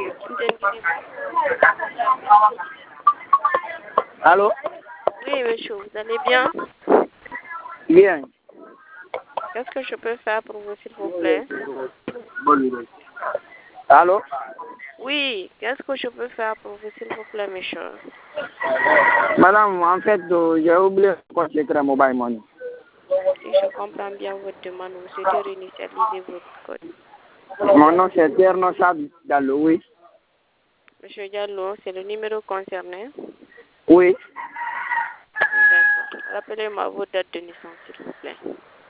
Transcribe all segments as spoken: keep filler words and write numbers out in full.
Allô? Oui, monsieur, vous allez bien? Bien. Qu'est-ce que je peux faire pour vous, s'il vous plaît? Allô? Oui, qu'est-ce que je peux faire pour vous, s'il vous plaît, monsieur? Madame, en fait, euh, j'ai oublié de consacrer mobile money. Si je comprends bien votre demande, vous souhaitez réinitialiser votre code. Mon nom, c'est Tierno Sab Diallo, oui. Monsieur Diallo, c'est le numéro concerné? Oui. D'accord. Rappelez-moi votre date de naissance, s'il vous plaît.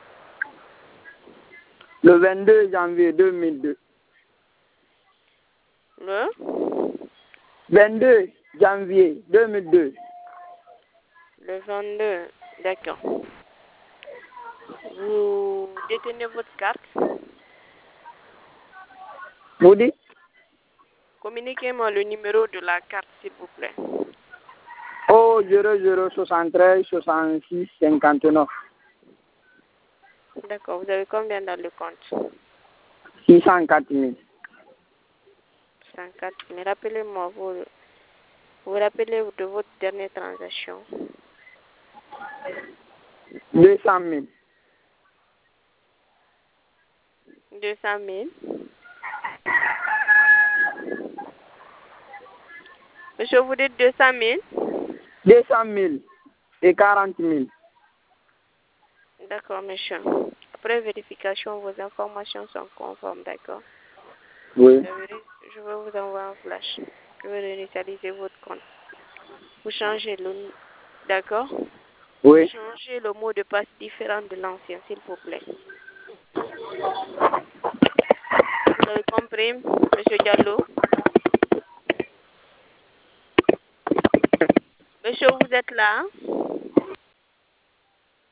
Le vingt-deux janvier deux mille deux. Le vingt-deux janvier deux mille deux. Le vingt-deux, d'accord. Vous détenez votre carte? Vous dites? Communiquez-moi le numéro de la carte, s'il vous plaît. Oh, zéro zéro soixante-treize soixante-six cinquante-neuf. D'accord, vous avez combien dans le compte? six cent quatre mille. cent quatre. Mais rappelez-moi, vous vous vous rappelez de votre dernière transaction? deux cent mille. deux cent mille. Monsieur, vous dites deux cent mille? deux cent mille et quarante mille. D'accord, monsieur. Après vérification, vos informations sont conformes, d'accord? Oui. Je vais vous envoyer un flash. Je vais réinitialiser votre compte. Vous changez le... D'accord? Oui. Changez le mot de passe différent de l'ancien, s'il vous plaît. Vous avez compris, monsieur Diallo? Monsieur, vous êtes là?